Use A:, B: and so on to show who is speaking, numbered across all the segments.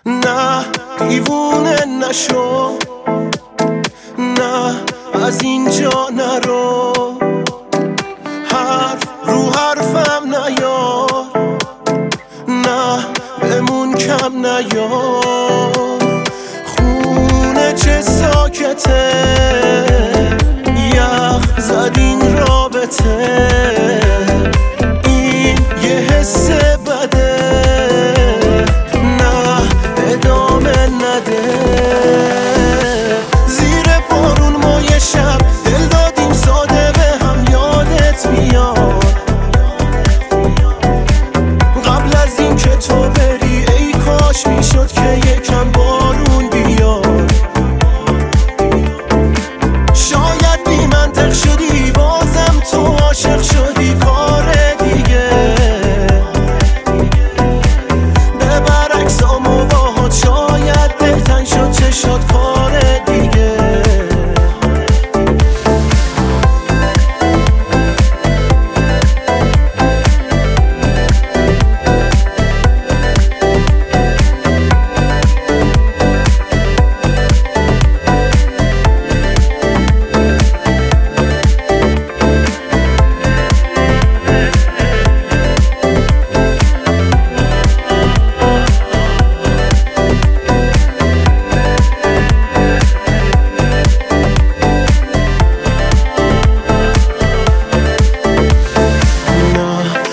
A: نه دیوونه نشو، نه از اینجا نرو، حرف رو حرفم نیار، نه بمون کم نیار. خونه چه ساکته، یخ زد این رابطه، این یه حس بده، نه ادامه نده. زیر بارون ما یه شب دل دادیم ساده به هم، یادت میاد قبل از این که تو بری، ای کاش میشد که یکم بارون بیاد. شاید بی منطق شدی بازم تو عاشق شدی، کار دیگه به برعکس آموات، شاید دلتنگ شد چشات، کار دیگه.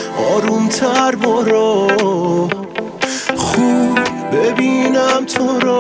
A: آرومتر برو، خوب ببینم تو رو.